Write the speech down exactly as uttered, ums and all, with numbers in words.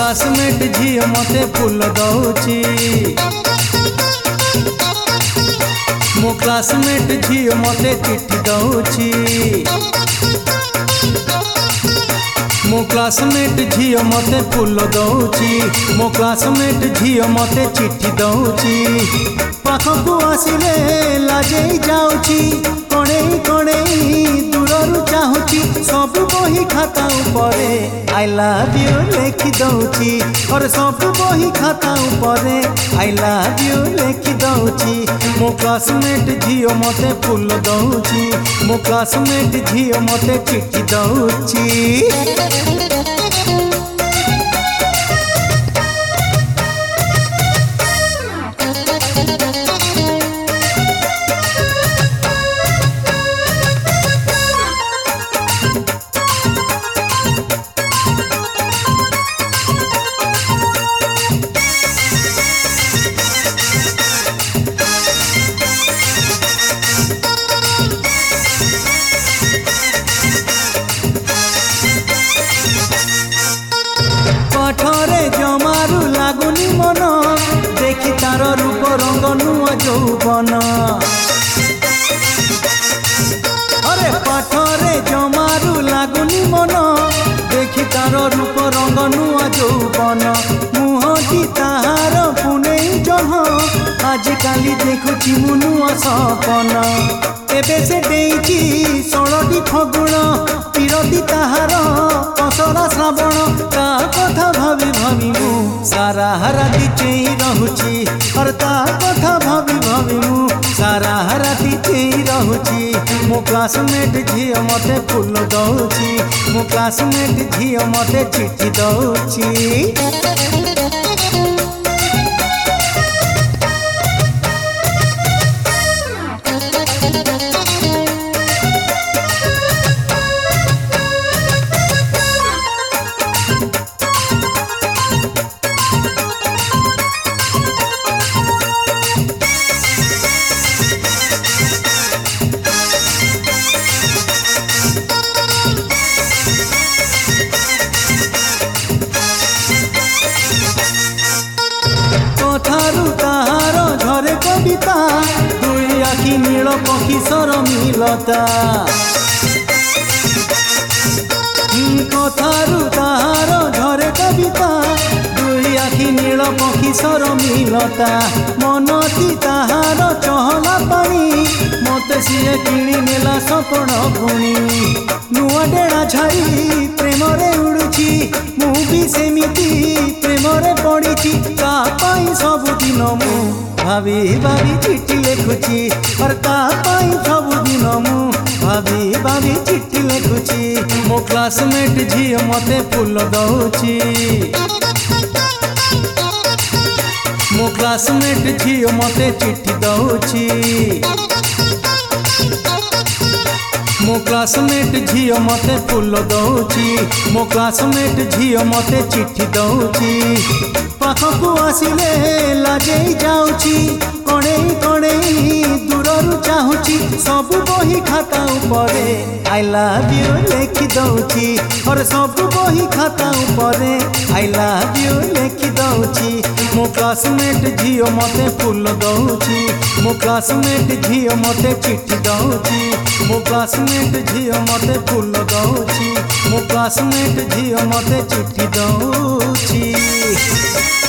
Classmate झील मते फूल दौची मो क्लासमेट झील मते चिट्ठी दौची मो क्लासमेट झील मते फूल दौची मो क्लासमेट झील मते चिट्ठी दौची पाखकु आसिले लाजे जाउची कणे कणे दूररु चाहुची सब बही खाता उपरे आई लव यू लिखि दौची और सब बही खाता उपरे आई लव यू लिखि दौची मो क्लासमेट झील मते फूल दौची मो क्लासमेट झील मते चिट्ठी दौची। पाठरे जमारू लागुनी मन देखी तार रूप रंग नुआ यौवन अरे पाठरे जमारू लागुनी मन देखी तार रूप रंग नुआ यौवन मुहटी ताहार पुने जह आजिकाली देखुची मु नुआ सपन एबे से डेइची षोलटी फगुण पिरती ताहार असरा श्रावण ता कथा भावी भावी मु सारा राति चेई रहुची और ता कथा भावी भावी मु सारा राति चेई रहुची मो क्लासमेट झील मते फूल दौची मो क्लासमेट झील मते चिट्ठी दौची। कथारू ताहार झरे कविता दुई आखि नील पक्षी सर मिलता कथारू ताहार झरे कविता दुई आखि नील पक्षी सर मिलता मनती ताहार चहला पानी मते सिए किणी नेला सपन भुणी नुआ डेणा झाई प्रेम रे उड़ुची मु भी सेमिति प्रेम रे पड़ीची ता पाई सबुदिन मु भाभी भाभी चिट्ठी लिखुची और ता पाई सबुदिन मु भाभी भाभी चिट्ठी लिखुची मो क्लासमेट झील मते फूल दौची मो क्लासमेट झील मते चिट्ठी दौची मो क्लासमेट झील मते फूल दौची मो क्लासमेट झील मते चिट्ठी दौची पाखकु आसिले लाजे जाउची कणे कणे दूररु चाहुची सब बही खाता उपरे आई लव यू लिखि दौची और सब बही खाता उपरे आई लव यू लिखि दौची मो क्लासमेट झील मते फूल दौची मो क्लासमेट झील मते चिट्ठी दौची मो क्लासमेट झील मते फूल दौची मो क्लासमेट झील मते चिट्ठी दौची।